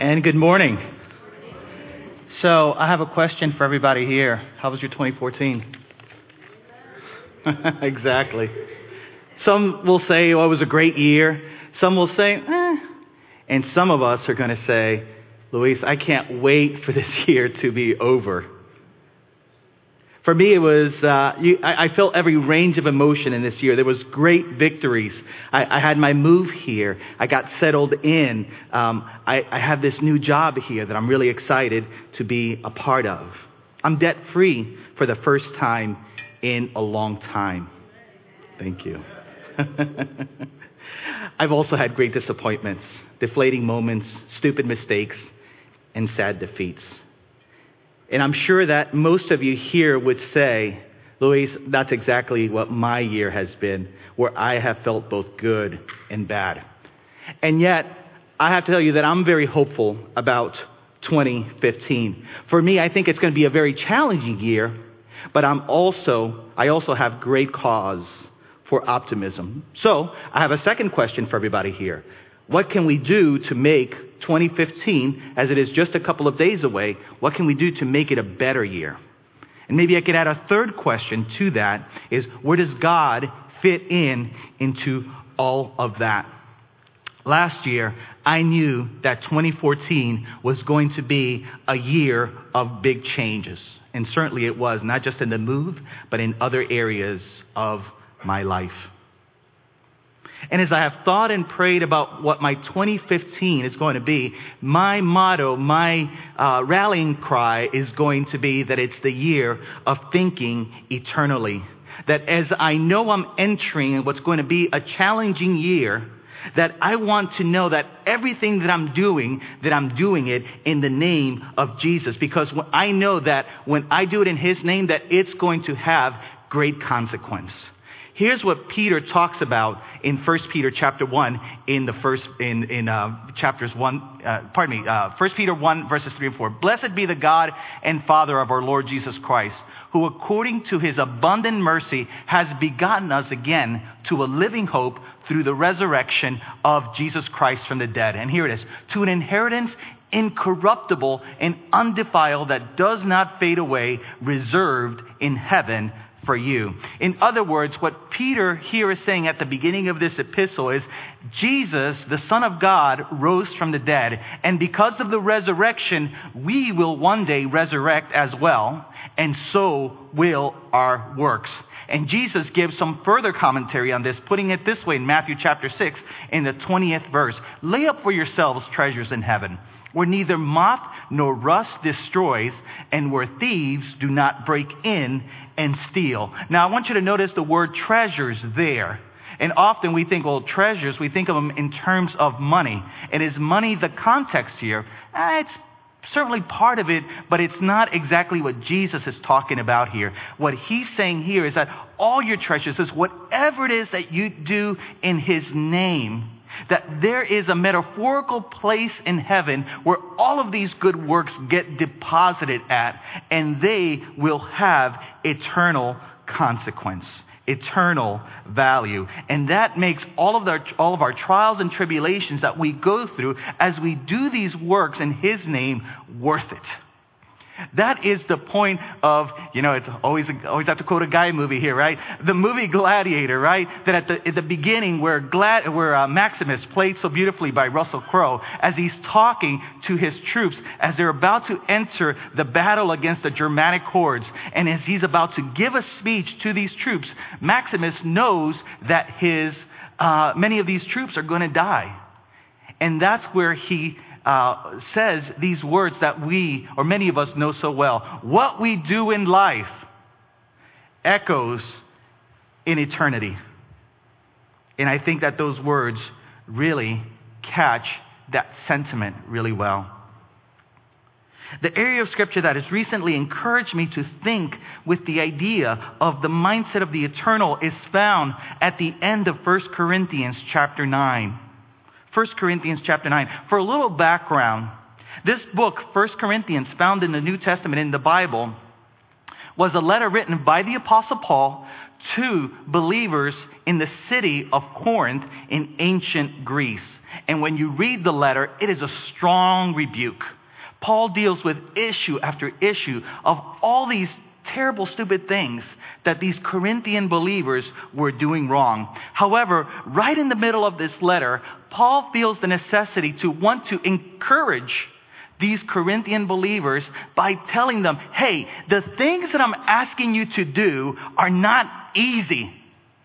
And good morning. So I have a question for everybody here. How was your 2014? Exactly. Some will say, oh, it was a great year. Some will say, eh. And some of us are going to say, Luis, I can't wait for this year to be over. For me, it was, I felt every range of emotion in this year. There was great victories. I had my move here. I got settled in. I have this new job here that I'm really excited to be a part of. I'm debt-free for the first time in a long time. Thank you. I've also had great disappointments, deflating moments, stupid mistakes, and sad defeats. And I'm sure that most of you here would say, Luis, that's exactly what my year has been, where I have felt both good and bad. And yet, I have to tell you that I'm very hopeful about 2015. For me, I think it's going to be a very challenging year, but I also have great cause for optimism. So, I have a second question for everybody here. What can we do to make 2015, as it is just a couple of days away, what can we do to make it a better year? And maybe I could add a third question to that, is where does God fit into all of that? Last year, I knew that 2014 was going to be a year of big changes. And certainly it was, not just in the move, but in other areas of my life. And as I have thought and prayed about what my 2015 is going to be, my motto, my rallying cry is going to be that it's the year of thinking eternally. That as I know I'm entering what's going to be a challenging year, that I want to know that everything that I'm doing it in the name of Jesus. Because I know that when I do it in His name, that it's going to have great consequence. Here's what Peter talks about in 1 Peter chapter 1 chapters 1, 1 Peter 1 verses 3 and 4. Blessed be the God and Father of our Lord Jesus Christ, who according to His abundant mercy has begotten us again to a living hope through the resurrection of Jesus Christ from the dead. And here it is, to an inheritance incorruptible and undefiled that does not fade away, reserved in heaven for you. In other words, what Peter here is saying at the beginning of this epistle is Jesus, the Son of God, rose from the dead. And because of the resurrection, we will one day resurrect as well. And so will our works. And Jesus gives some further commentary on this, putting it this way in Matthew chapter 6 in the 20th verse. Lay up for yourselves treasures in heaven, where neither moth nor rust destroys, and where thieves do not break in and steal. Now, I want you to notice the word treasures there. And often we think, well, treasures, we think of them in terms of money. And is money the context here? It's certainly part of it, but it's not exactly what Jesus is talking about here. What He's saying here is that all your treasures is whatever it is that you do in His name, that there is a metaphorical place in heaven where all of these good works get deposited at, and they will have eternal consequence, eternal value. And that makes all of our trials and tribulations that we go through as we do these works in His name worth it. That is the point of, it's always have to quote a Guy movie here, right? The movie Gladiator, right? That at the beginning where Maximus, played so beautifully by Russell Crowe, as he's talking to his troops, as they're about to enter the battle against the Germanic hordes, and as he's about to give a speech to these troops, Maximus knows that many of these troops are going to die. And that's where he says these words that we, or many of us, know so well. What we do in life echoes in eternity. And I think that those words really catch that sentiment really well. The area of Scripture that has recently encouraged me to think with the idea of the mindset of the eternal is found at the end of 1 Corinthians chapter 9. 1 Corinthians chapter 9. For a little background, this book, 1 Corinthians, found in the New Testament in the Bible, was a letter written by the Apostle Paul to believers in the city of Corinth in ancient Greece. And when you read the letter, it is a strong rebuke. Paul deals with issue after issue of all these terrible, stupid things that these Corinthian believers were doing wrong. However, right in the middle of this letter, Paul feels the necessity to want to encourage these Corinthian believers by telling them, hey, the things that I'm asking you to do are not easy,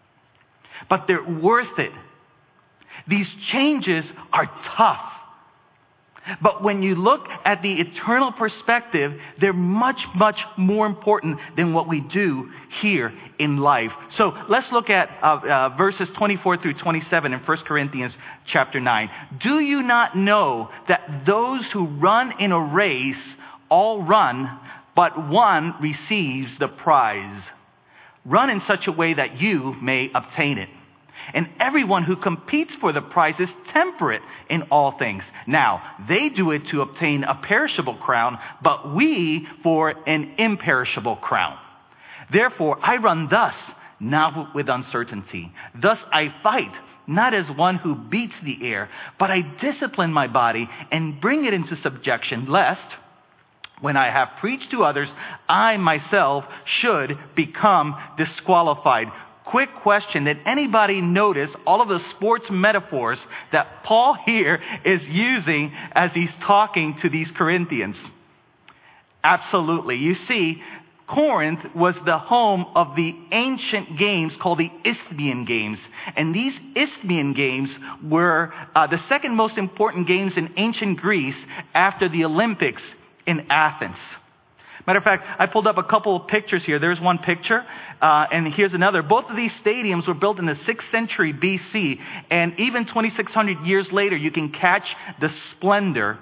but they're worth it. These changes are tough. But when you look at the eternal perspective, they're much, much more important than what we do here in life. So let's look at verses 24 through 27 in 1 Corinthians chapter 9. Do you not know that those who run in a race all run, but one receives the prize? Run in such a way that you may obtain it. And everyone who competes for the prize is temperate in all things. Now, they do it to obtain a perishable crown, but we for an imperishable crown. Therefore, I run thus, not with uncertainty. Thus I fight, not as one who beats the air, but I discipline my body and bring it into subjection, lest, when I have preached to others, I myself should become disqualified. Quick question. Did anybody notice all of the sports metaphors that Paul here is using as he's talking to these Corinthians? Absolutely. You see, Corinth was the home of the ancient games called the Isthmian Games. And these Isthmian Games were the second most important games in ancient Greece after the Olympics in Athens. Matter of fact, I pulled up a couple of pictures here. There's one picture, and here's another. Both of these stadiums were built in the 6th century BC, and even 2,600 years later, you can catch the splendor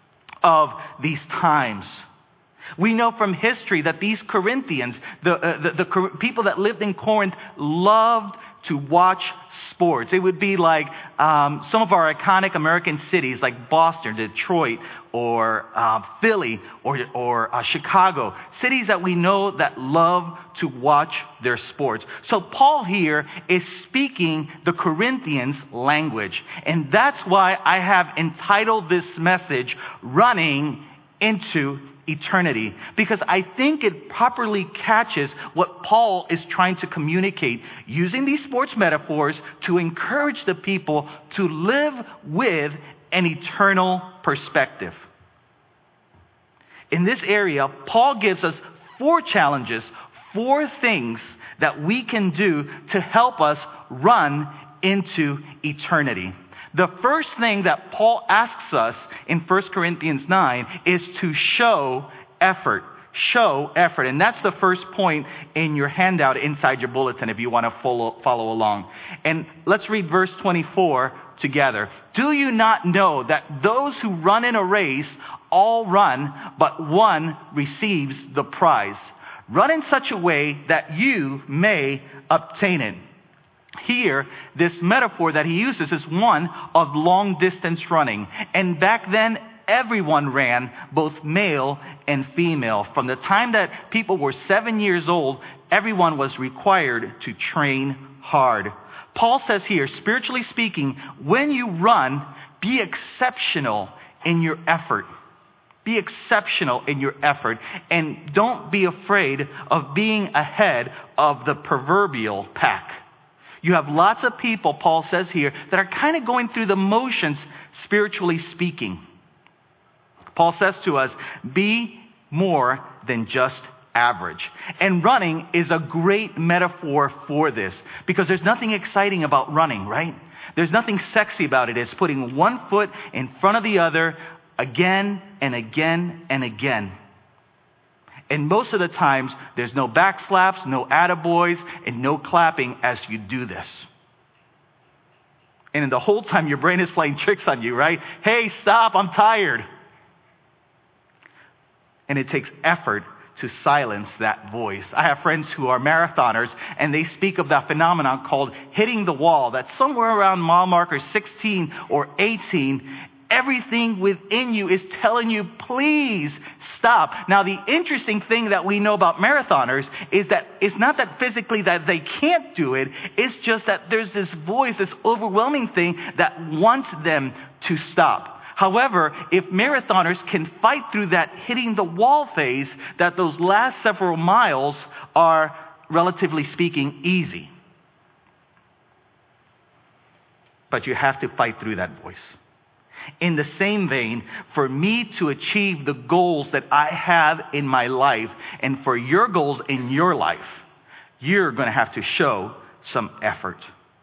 of these times. We know from history that these Corinthians, the people that lived in Corinth, loved to watch sports. It would be like some of our iconic American cities like Boston, Detroit, or Philly, or Chicago. Cities that we know that love to watch their sports. So Paul here is speaking the Corinthians' language. And that's why I have entitled this message, Running into Eternity, because I think it properly catches what Paul is trying to communicate, using these sports metaphors to encourage the people to live with an eternal perspective. In this area, Paul gives us 4 challenges, 4 things that we can do to help us run into eternity. The first thing that Paul asks us in 1 Corinthians 9 is to show effort. Show effort. And that's the first point in your handout inside your bulletin if you want to follow along. And let's read verse 24 together. Do you not know that those who run in a race all run, but one receives the prize? Run in such a way that you may obtain it. Here, this metaphor that he uses is one of long distance running. And back then, everyone ran, both male and female. From the time that people were 7 years old, everyone was required to train hard. Paul says here, spiritually speaking, when you run, be exceptional in your effort. Be exceptional in your effort. And don't be afraid of being ahead of the proverbial pack. You have lots of people, Paul says here, that are kind of going through the motions, spiritually speaking. Paul says to us, be more than just average. And running is a great metaphor for this, because there's nothing exciting about running, right? There's nothing sexy about it. It's putting one foot in front of the other again and again and again. And most of the times, there's no backslaps, no attaboys, and no clapping as you do this. And the whole time, your brain is playing tricks on you, right? Hey, stop, I'm tired. And it takes effort to silence that voice. I have friends who are marathoners, and they speak of that phenomenon called hitting the wall. That's somewhere around mile marker 16 or 18. everything within you is telling you, please stop. Now, the interesting thing that we know about marathoners is that it's not that physically that they can't do it. It's just that there's this voice, this overwhelming thing that wants them to stop. However, if marathoners can fight through that hitting the wall phase, that those last several miles are, relatively speaking, easy. But you have to fight through that voice. In the same vein, for me to achieve the goals that I have in my life, and for your goals in your life, you're going to have to show some effort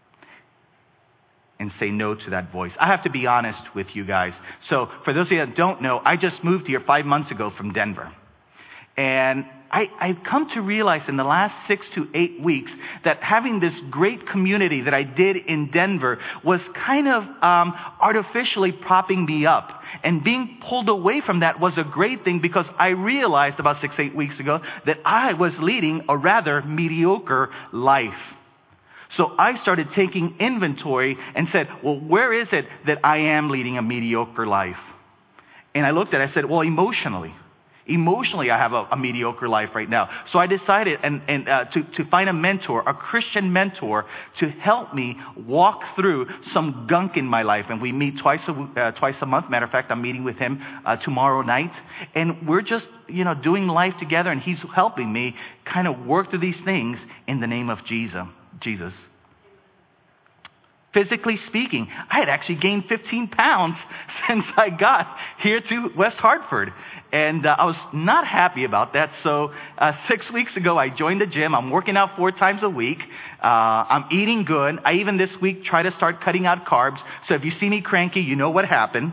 and say no to that voice. I have to be honest with you guys. So for those of you that don't know, I just moved here 5 months ago from Denver. And I've come to realize in the last 6 to 8 weeks that having this great community that I did in Denver was kind of artificially propping me up. And being pulled away from that was a great thing, because I realized about 6, 8 weeks ago that I was leading a rather mediocre life. So I started taking inventory and said, well, where is it that I am leading a mediocre life? And I looked at it, I said, well, emotionally, I have a mediocre life right now. So I decided to find a mentor, a Christian mentor, to help me walk through some gunk in my life. And we meet twice a month. Matter of fact, I'm meeting with him tomorrow night. And we're just, doing life together. And he's helping me kind of work through these things in the name of Jesus. Physically speaking, I had actually gained 15 pounds since I got here to West Hartford. And I was not happy about that. So 6 weeks ago, I joined the gym. I'm working out 4 times a week. I'm eating good. I even this week try to start cutting out carbs. So if you see me cranky, you know what happened.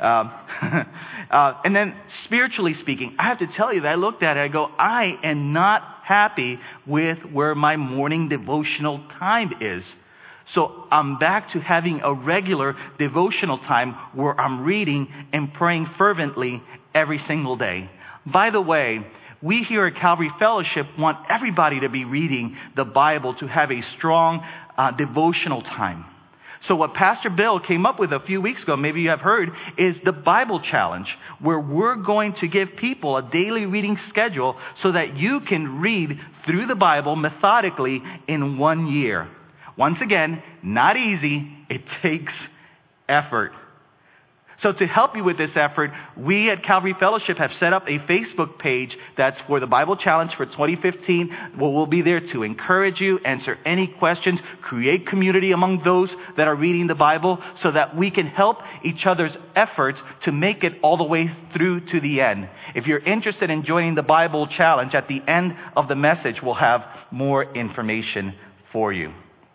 And then spiritually speaking, I have to tell you that I looked at it, I go, I am not happy with where my morning devotional time is. So I'm back to having a regular devotional time where I'm reading and praying fervently every single day. By the way, we here at Calvary Fellowship want everybody to be reading the Bible, to have a strong devotional time. So what Pastor Bill came up with a few weeks ago, maybe you have heard, is the Bible Challenge, where we're going to give people a daily reading schedule so that you can read through the Bible methodically in 1 year. Once again, not easy. It takes effort. So to help you with this effort, we at Calvary Fellowship have set up a Facebook page that's for the Bible Challenge for 2015. We'll be there to encourage you, answer any questions, create community among those that are reading the Bible, so that we can help each other's efforts to make it all the way through to the end. If you're interested in joining the Bible Challenge, at the end of the message, we'll have more information for you.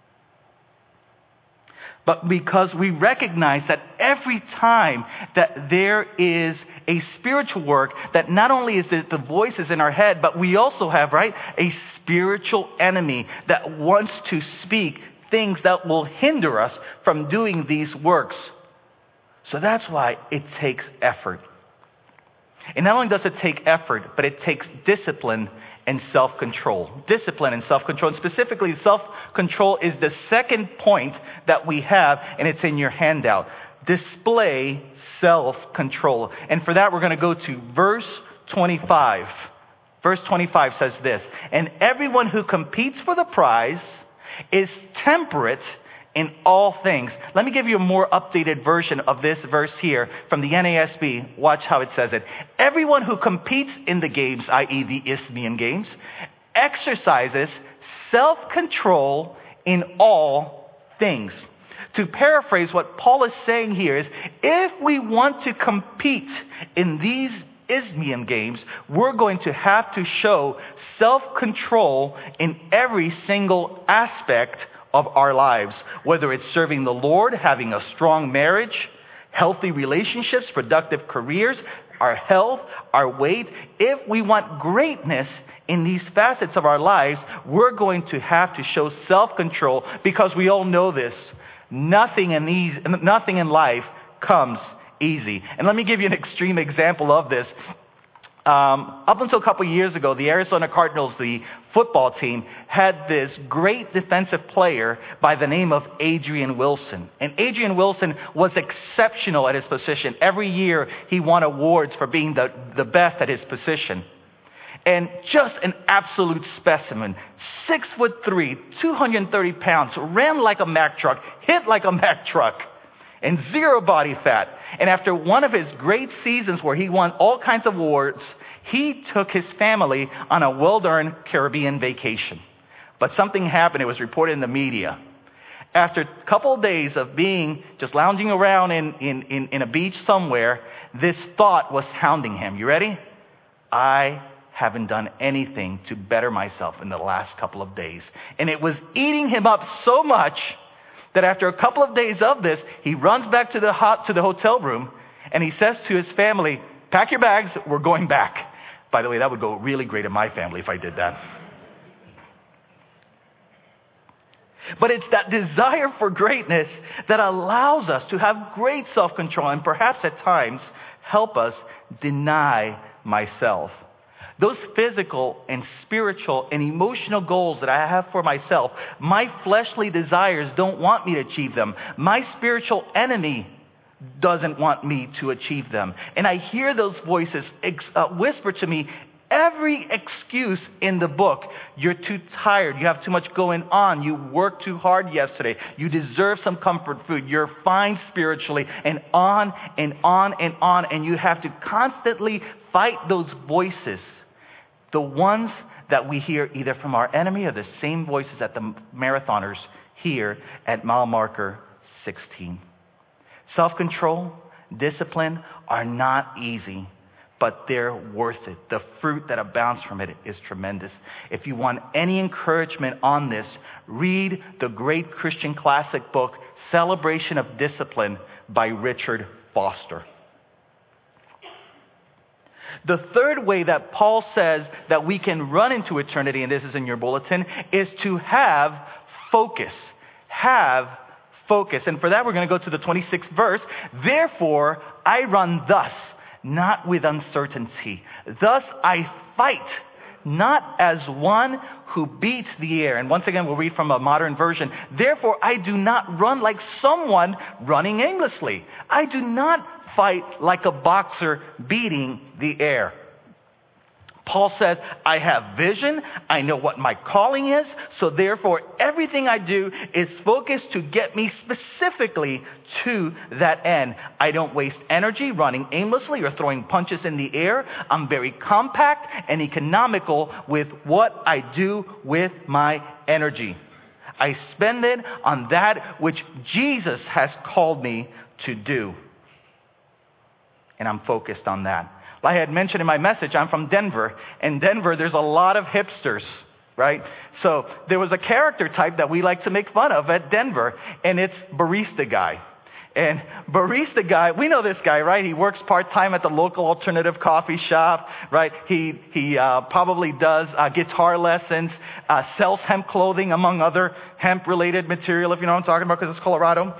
But because we recognize that every time that there is a spiritual work, that not only is the voices in our head, but we also have, a spiritual enemy that wants to speak things that will hinder us from doing these works. So that's why it takes effort. And not only does it take effort, but it takes discipline and self-control. Discipline and self-control. And specifically, self-control is the second point that we have, and it's in your handout. Display self-control. And for that, we're going to go to verse 25. Verse 25 says this, and everyone who competes for the prize is temperate in all things. Let me give you a more updated version of this verse here from the NASB. Watch how it says it. Everyone who competes in the games, i.e. the Isthmian Games, exercises self-control in all things. To paraphrase what Paul is saying here is, if we want to compete in these Isthmian Games, we're going to have to show self-control in every single aspect of our lives, whether it's serving the Lord, having a strong marriage, healthy relationships, productive careers, our health, our weight. If we want greatness in these facets of our lives, we're going to have to show self-control, because we all know this. Nothing in life comes easy. And let me give you an extreme example of this. Up until a couple years ago, the Arizona Cardinals, the football team, had this great defensive player by the name of Adrian Wilson. And Adrian Wilson was exceptional at his position. Every year he won awards for being the best at his position. And just an absolute specimen. 6'3", 230 pounds, ran like a Mack truck, hit like a Mack truck, and zero body fat. And after one of his great seasons where he won all kinds of awards, he took his family on a well-earned Caribbean vacation. But something happened. It was reported in the media. After a couple of days of being just lounging around in a beach somewhere, this thought was hounding him. You ready? I haven't done anything to better myself in the last couple of days. And it was eating him up so much that after a couple of days of this, he runs back to the hotel room and he says to his family, pack your bags, we're going back. By the way, that would go really great in my family if I did that. But it's that desire for greatness that allows us to have great self-control and perhaps at times help us deny myself. Those physical and spiritual and emotional goals that I have for myself, my fleshly desires don't want me to achieve them. My spiritual enemy doesn't want me to achieve them. And I hear those voices whisper to me every excuse in the book. You're too tired. You have too much going on. You worked too hard yesterday. You deserve some comfort food. You're fine spiritually, and on and on and on. And you have to constantly fight those voices. The ones that we hear either from our enemy or the same voices that the marathoners hear at mile marker 16. Self-control, discipline are not easy, but they're worth it. The fruit that abounds from it is tremendous. If you want any encouragement on this, read the great Christian classic book, Celebration of Discipline by Richard Foster. The third way that Paul says that we can run into eternity, and this is in your bulletin, is to have focus. Have focus. And for that, we're going to go to the 26th verse. Therefore, I run thus, not with uncertainty. Thus I fight, not as one who beats the air. And once again, we'll read from a modern version. Therefore, I do not run like someone running aimlessly. I do not fight like a boxer beating the air. Paul says, I have vision. I know what my calling is. So therefore, everything I do is focused to get me specifically to that end. I don't waste energy running aimlessly or throwing punches in the air. I'm very compact and economical with what I do with my energy. I spend it on that which Jesus has called me to do. And I'm focused on that. Like I had mentioned in my message, I'm from Denver. In Denver, there's a lot of hipsters, right? So there was a character type that we like to make fun of at Denver, and it's Barista Guy. And Barista Guy, we know this guy, right? He works part-time at the local alternative coffee shop, right? He probably does guitar lessons, sells hemp clothing, among other hemp-related material, if you know what I'm talking about, because it's Colorado.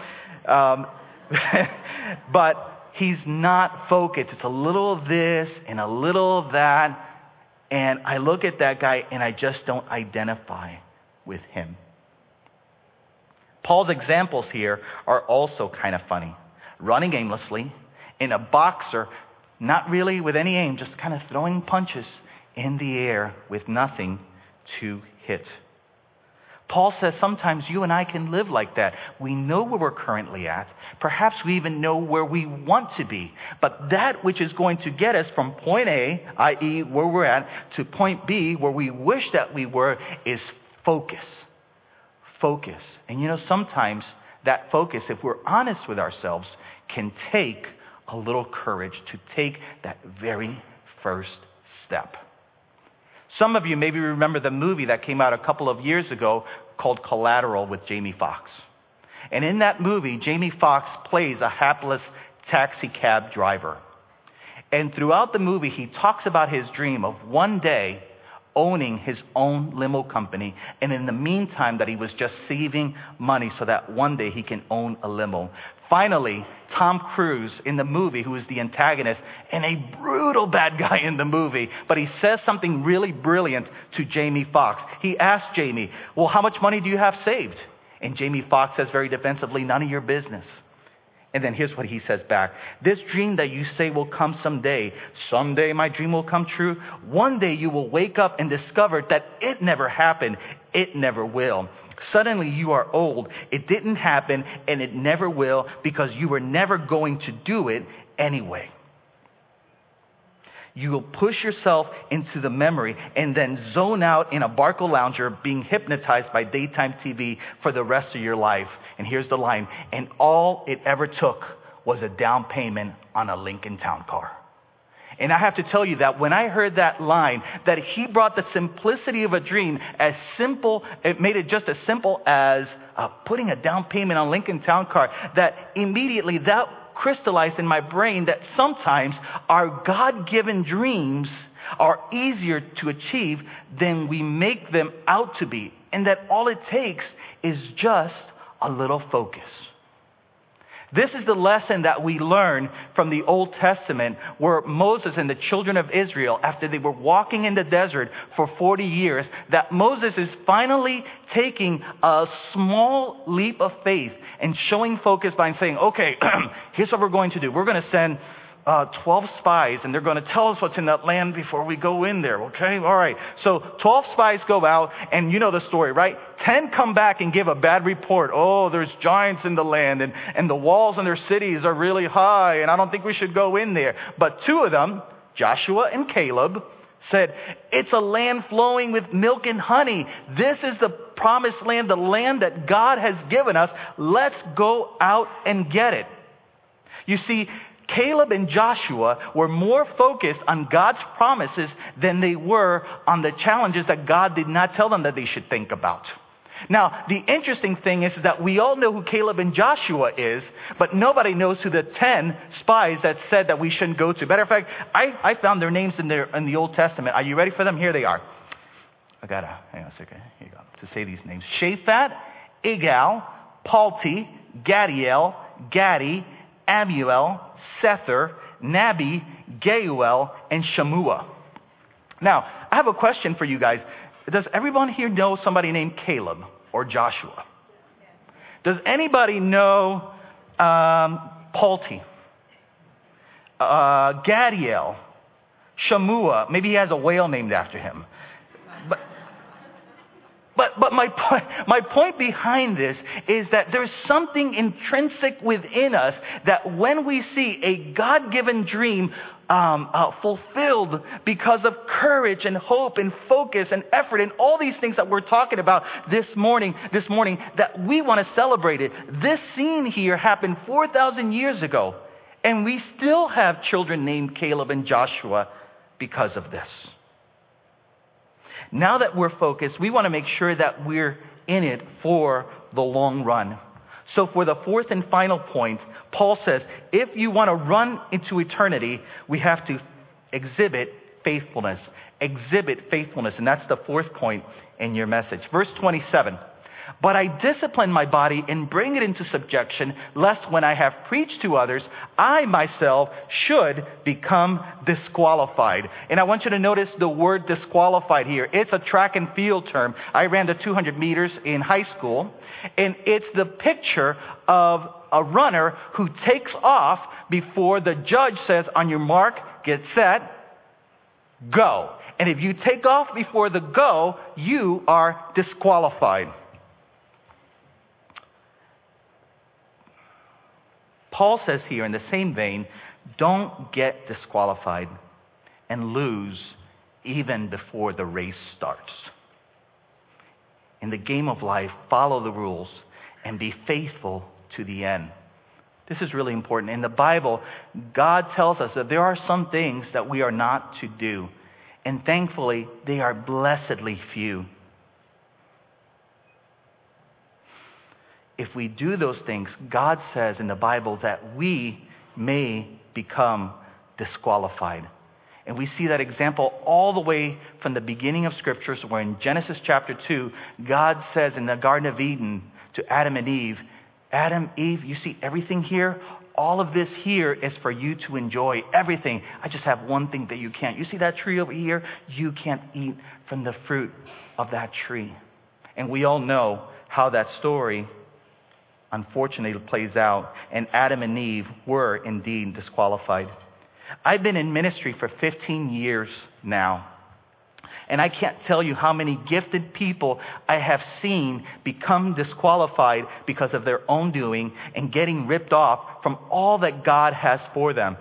But he's not focused. It's a little of this and a little of that. And I look at that guy and I just don't identify with him. Paul's examples here are also kind of funny. Running aimlessly, in a boxer, not really with any aim, just kind of throwing punches in the air with nothing to hit. Paul says sometimes you and I can live like that. We know where we're currently at. Perhaps we even know where we want to be. But that which is going to get us from point A, i.e. where we're at, to point B, where we wish that we were, is focus. Focus. And you know, sometimes that focus, if we're honest with ourselves, can take a little courage to take that very first step. Some of you maybe remember the movie that came out a couple of years ago called Collateral with Jamie Foxx. And in that movie, Jamie Foxx plays a hapless taxi cab driver. And throughout the movie, he talks about his dream of one day owning his own limo company. And in the meantime, that he was just saving money so that one day he can own a limo. Finally, Tom Cruise in the movie, who is the antagonist and a brutal bad guy in the movie, but he says something really brilliant to Jamie Foxx. He asks Jamie, well, how much money do you have saved? And Jamie Foxx says very defensively, none of your business. And then here's what he says back. This dream that you say will come someday my dream will come true. One day you will wake up and discover that it never happened. It never will. Suddenly you are old. It didn't happen and it never will because you were never going to do it anyway. You will push yourself into the memory and then zone out in a Barco lounger being hypnotized by daytime TV for the rest of your life. And here's the line. And all it ever took was a down payment on a Lincoln Town Car. And I have to tell you that when I heard that line, that he brought the simplicity of a dream as simple, it made it just as simple as putting a down payment on Lincoln Town Car, that immediately that crystallized in my brain that sometimes our God-given dreams are easier to achieve than we make them out to be. And that all it takes is just a little focus. This is the lesson that we learn from the Old Testament, where Moses and the children of Israel, after they were walking in the desert for 40 years, that Moses is finally taking a small leap of faith and showing focus by saying, okay, here's what we're going to do. We're going to send 12 spies, and they're going to tell us what's in that land before we go in there, okay? All right. So 12 spies go out, and you know the story, right? 10 come back and give a bad report. Oh, there's giants in the land, and the walls in their cities are really high, and I don't think we should go in there. But 2 of them, Joshua and Caleb, said, it's a land flowing with milk and honey. This is the promised land, the land that God has given us. Let's go out and get it. You see, Caleb and Joshua were more focused on God's promises than they were on the challenges that God did not tell them that they should think about. Now, the interesting thing is that we all know who Caleb and Joshua is, but nobody knows who the 10 spies that said that we shouldn't go to. Matter of fact, I found their names in the Old Testament. Are you ready for them? Here they are. Hang on a second. Here you go. To say these names. Shaphat, Igal, Palti, Gadiel, Gadi, Amuel, Sether, Nabi, Geuel, and Shamua. Now, I have a question for you guys. Does everyone here know somebody named Caleb or Joshua? Does anybody know Palti, Gadiel, Shamua? Maybe he has a whale named after him. But my point behind this is that there's something intrinsic within us that when we see a God-given dream fulfilled because of courage and hope and focus and effort and all these things that we're talking about this morning, that we want to celebrate it. This scene here happened 4,000 years ago, and we still have children named Caleb and Joshua because of this. Now that we're focused, we want to make sure that we're in it for the long run. So for the fourth and final point, Paul says, if you want to run into eternity, we have to exhibit faithfulness. Exhibit faithfulness. And that's the fourth point in your message. Verse 27. But I discipline my body and bring it into subjection, lest when I have preached to others, I myself should become disqualified. And I want you to notice the word disqualified here. It's a track and field term. I ran the 200 meters in high school, and it's the picture of a runner who takes off before the judge says, on your mark, get set, go. And if you take off before the go, you are disqualified. Paul says here in the same vein, don't get disqualified and lose even before the race starts. In the game of life, follow the rules and be faithful to the end. This is really important. In the Bible, God tells us that there are some things that we are not to do. And thankfully, they are blessedly few. If we do those things, God says in the Bible that we may become disqualified. And we see that example all the way from the beginning of Scriptures, where in Genesis chapter 2, God says in the Garden of Eden to Adam and Eve, Adam, Eve, you see everything here? All of this here is for you to enjoy everything. I just have one thing that you can't. You see that tree over here? You can't eat from the fruit of that tree. And we all know how that story unfortunately plays out. And Adam and Eve were indeed disqualified. I've been in ministry for 15 years now. And I can't tell you how many gifted people I have seen become disqualified because of their own doing and getting ripped off from all that God has for them.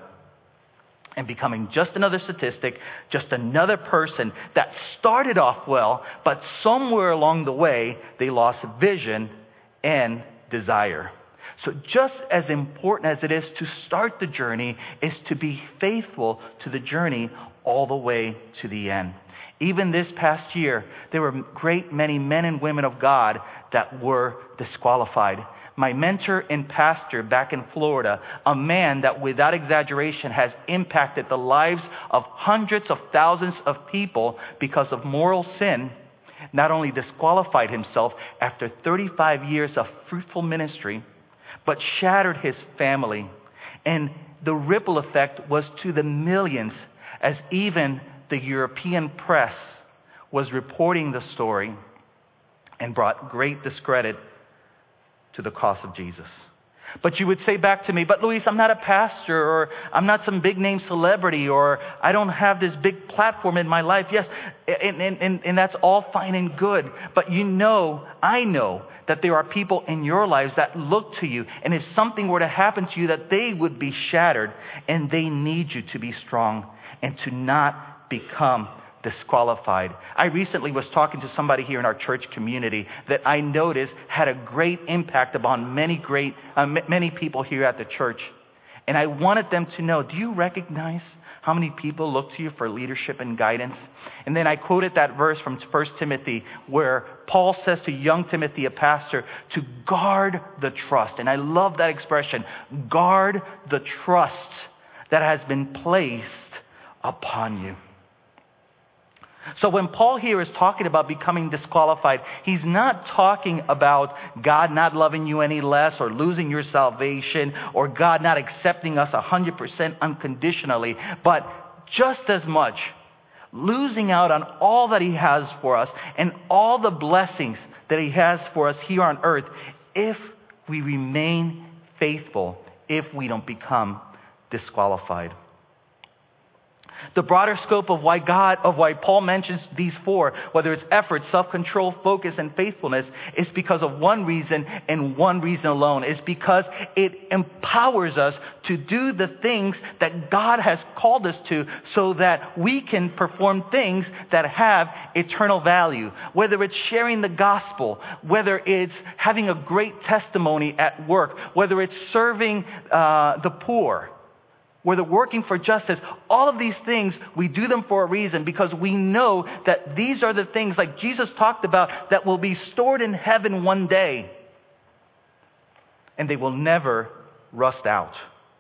And becoming just another statistic, just another person that started off well, but somewhere along the way, they lost vision and desire. So just as important as it is to start the journey is to be faithful to the journey all the way to the end. Even this past year, there were great many men and women of God that were disqualified. My mentor and pastor back in Florida, a man that without exaggeration has impacted the lives of hundreds of thousands of people because of moral sin, not only disqualified himself after 35 years of fruitful ministry, but shattered his family. And the ripple effect was to the millions, as even the European press was reporting the story and brought great discredit to the cause of Jesus. But you would say back to me, but Luis, I'm not a pastor, or I'm not some big name celebrity, or I don't have this big platform in my life. Yes, and that's all fine and good. But I know that there are people in your lives that look to you, and if something were to happen to you, that they would be shattered, and they need you to be strong and to not become disqualified. I recently was talking to somebody here in our church community that I noticed had a great impact upon many people here at the church. And I wanted them to know, do you recognize how many people look to you for leadership and guidance? And then I quoted that verse from 1 Timothy where Paul says to young Timothy, a pastor, to guard the trust. And I love that expression, guard the trust that has been placed upon you. So when Paul here is talking about becoming disqualified, he's not talking about God not loving you any less or losing your salvation or God not accepting us 100% unconditionally, but just as much losing out on all that he has for us and all the blessings that he has for us here on earth if we remain faithful, if we don't become disqualified. The broader scope of why Paul mentions these four, whether it's effort, self-control, focus, and faithfulness, is because of one reason and one reason alone. It's because it empowers us to do the things that God has called us to so that we can perform things that have eternal value. Whether it's sharing the gospel, whether it's having a great testimony at work, whether it's serving the poor, whether working for justice, all of these things, we do them for a reason because we know that these are the things like Jesus talked about that will be stored in heaven one day. And they will never rust out.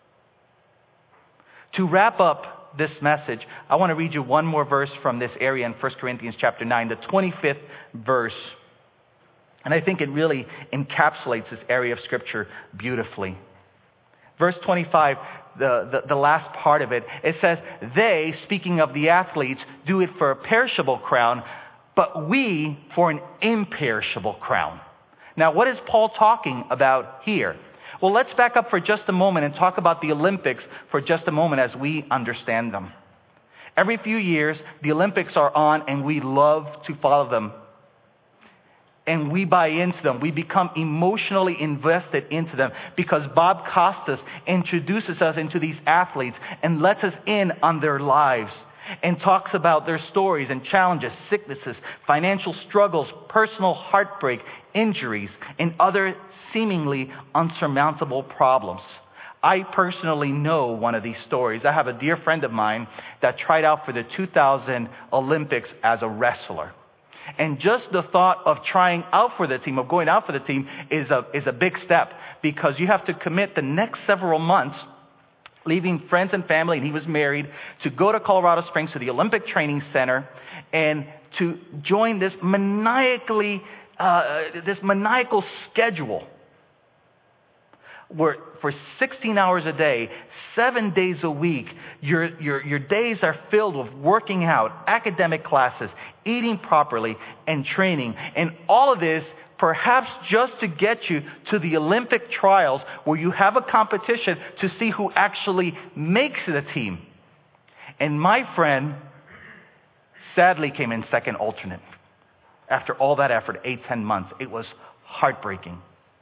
To wrap up this message, I want to read you one more verse from this area in 1 Corinthians chapter 9, the 25th verse. And I think it really encapsulates this area of Scripture beautifully. Verse 25, the last part of it, it says, they, speaking of the athletes, do it for a perishable crown, but we for an imperishable crown. Now, what is Paul talking about here? Well, let's back up for just a moment and talk about the Olympics for just a moment as we understand them. Every few years, the Olympics are on and we love to follow them. And we buy into them. We become emotionally invested into them because Bob Costas introduces us into these athletes and lets us in on their lives and talks about their stories and challenges, sicknesses, financial struggles, personal heartbreak, injuries, and other seemingly unsurmountable problems. I personally know one of these stories. I have a dear friend of mine that tried out for the 2000 Olympics as a wrestler. And just the thought of trying out for the team, of going out for the team, is a big step because you have to commit the next several months, leaving friends and family, and he was married, to go to Colorado Springs to the Olympic Training Center and to join this maniacal schedule where for 16 hours a day, 7 days a week, your days are filled with working out, academic classes, eating properly, and training. And all of this perhaps just to get you to the Olympic trials where you have a competition to see who actually makes the team. And my friend sadly came in second alternate. After all that effort, 8-10 months, it was heartbreaking.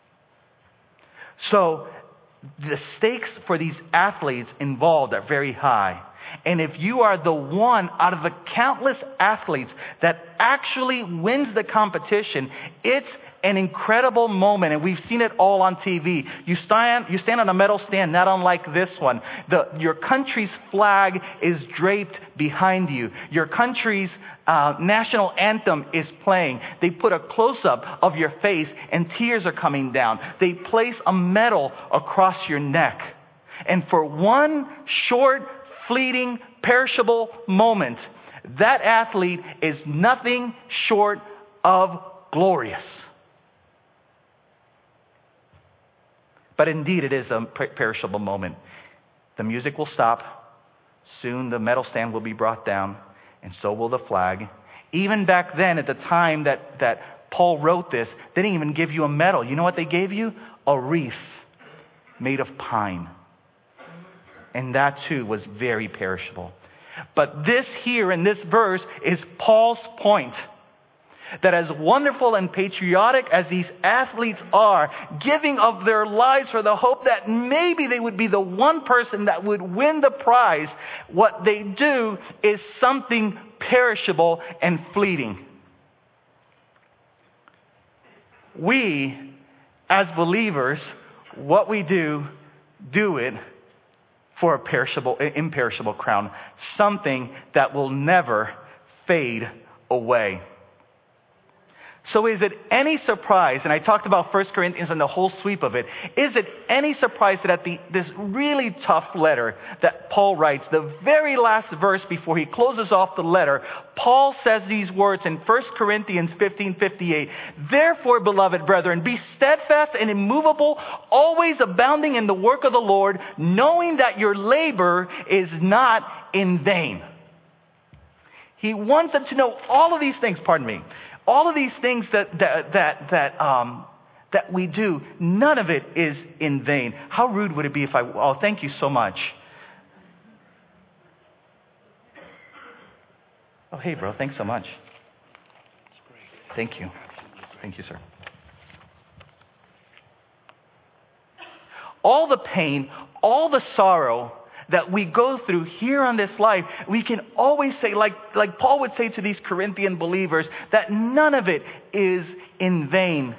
So the stakes for these athletes involved are very high. And if you are the one out of the countless athletes that actually wins the competition, it's an incredible moment, and we've seen it all on TV. You stand on a medal stand, not unlike this one. Your country's flag is draped behind you. Your country's national anthem is playing. They put a close-up of your face, and tears are coming down. They place a medal across your neck. And for one short, fleeting, perishable moment, that athlete is nothing short of glorious. But indeed, it is a perishable moment. The music will stop. Soon the medal stand will be brought down, and so will the flag. Even back then, at the time that Paul wrote this, they didn't even give you a medal. You know what they gave you? A wreath made of pine. And that too was very perishable. But this here in this verse is Paul's point. That as wonderful and patriotic as these athletes are, giving of their lives for the hope that maybe they would be the one person that would win the prize, what they do is something perishable and fleeting. We, as believers, what we do it for a imperishable crown, something that will never fade away. So is it any surprise, and I talked about 1 Corinthians and the whole sweep of it, is it any surprise that at this really tough letter that Paul writes, the very last verse before he closes off the letter, Paul says these words in 1 Corinthians 15:58, "Therefore, beloved brethren, be steadfast and immovable, always abounding in the work of the Lord, knowing that your labor is not in vain." He wants them to know all of these things, all of these things that we do, none of it is in vain. How rude would it be if oh, thank you so much. Oh, hey, bro, thanks so much. Thank you. Thank you, sir. All the pain, all the sorrow that we go through here on this life, we can always say, like Paul would say to these Corinthian believers, that none of it is in vain.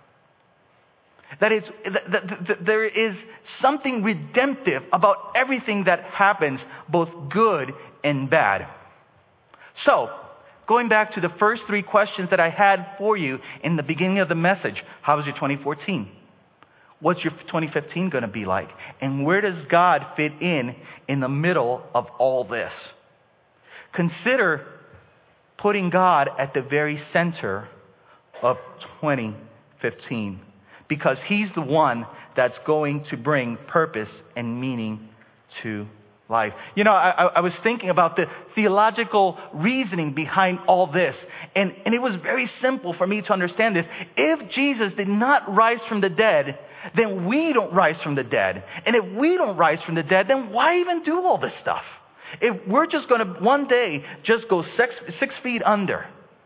That there is something redemptive about everything that happens, both good and bad. So, going back to the first 3 questions that I had for you in the beginning of the message, how was your 2014? What's your 2015 going to be like? And where does God fit in the middle of all this? Consider putting God at the very center of 2015. Because He's the one that's going to bring purpose and meaning to life. You know, I was thinking about the theological reasoning behind all this. And it was very simple for me to understand this. If Jesus did not rise from the dead, then we don't rise from the dead. And if we don't rise from the dead, then why even do all this stuff? If we're just going to one day just go 6 feet under,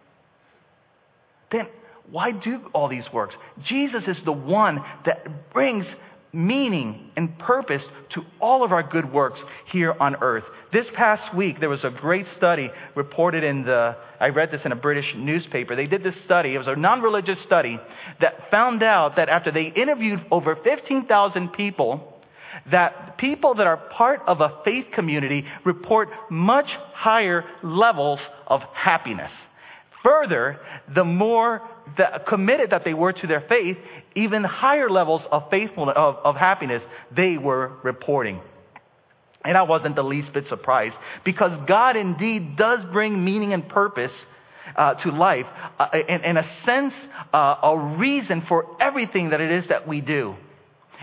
then why do all these works? Jesus is the one that brings meaning and purpose to all of our good works here on earth. This past week, there was a great study reported I read this in a British newspaper. They did this study. It was a non-religious study that found out that after they interviewed over 15,000 people, that people that are part of a faith community report much higher levels of happiness. Further, the more committed that they were to their faith, even higher levels of faithfulness, of happiness they were reporting. And I wasn't the least bit surprised, because God indeed does bring meaning and purpose to life, in a sense, a reason for everything that it is that we do.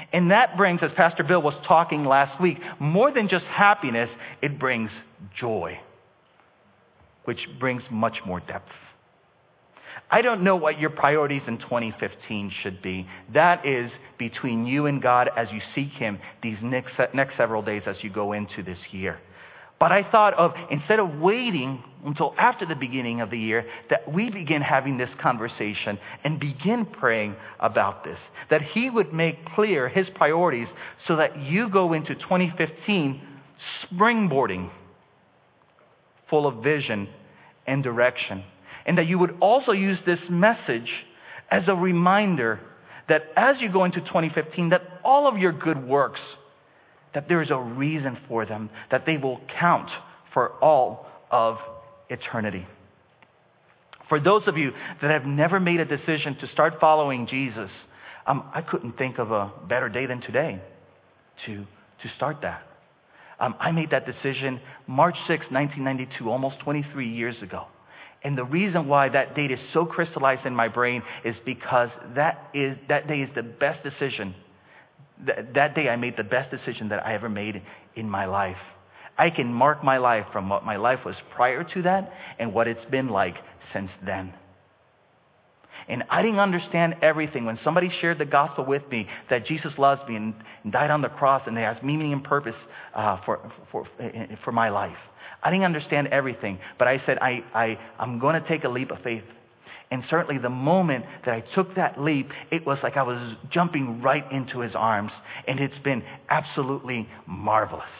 And that brings, as Pastor Bill was talking last week, more than just happiness, it brings joy, which brings much more depth. I don't know what your priorities in 2015 should be. That is between you and God as you seek Him these next several days as you go into this year. But I thought of, instead of waiting until after the beginning of the year, that we begin having this conversation and begin praying about this. That He would make clear His priorities so that you go into 2015 springboarding, full of vision and direction. And that you would also use this message as a reminder that as you go into 2015, that all of your good works, that there is a reason for them, that they will count for all of eternity. For those of you that have never made a decision to start following Jesus, I couldn't think of a better day than today to start that. I made that decision March 6, 1992, almost 23 years ago. And the reason why that date is so crystallized in my brain is because that day is the best decision. That day I made the best decision that I ever made in my life. I can mark my life from what my life was prior to that and what it's been like since then. And I didn't understand everything. When somebody shared the gospel with me, that Jesus loves me and died on the cross and has meaning and purpose for my life. I didn't understand everything, but I said, I'm going to take a leap of faith. And certainly the moment that I took that leap, it was like I was jumping right into His arms. And it's been absolutely marvelous.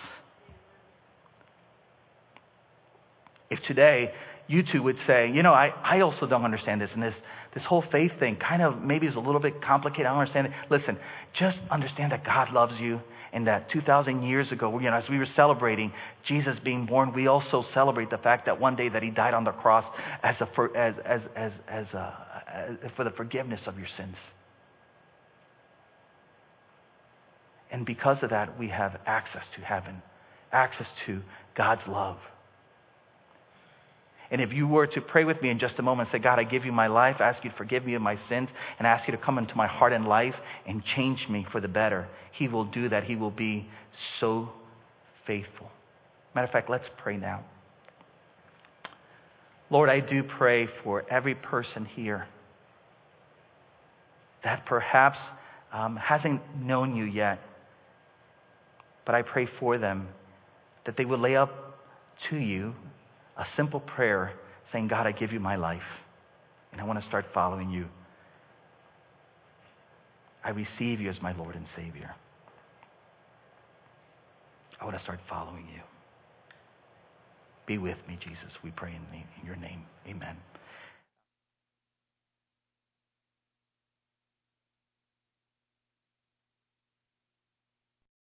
If today you two would say, I also don't understand this. And this whole faith thing kind of maybe is a little bit complicated. I don't understand it. Listen, just understand that God loves you. And that 2,000 years ago, as we were celebrating Jesus being born, we also celebrate the fact that one day that He died on the cross for the forgiveness of your sins. And because of that, we have access to heaven, access to God's love. And if you were to pray with me in just a moment, say, God, I give you my life, ask you to forgive me of my sins, and ask you to come into my heart and life and change me for the better, He will do that. He will be so faithful. Matter of fact, let's pray now. Lord, I do pray for every person here that perhaps hasn't known you yet, but I pray for them that they will lay up to you a simple prayer saying, God, I give you my life, and I want to start following you. I receive you as my Lord and Savior. I want to start following you. Be with me, Jesus, we pray in your name. Amen.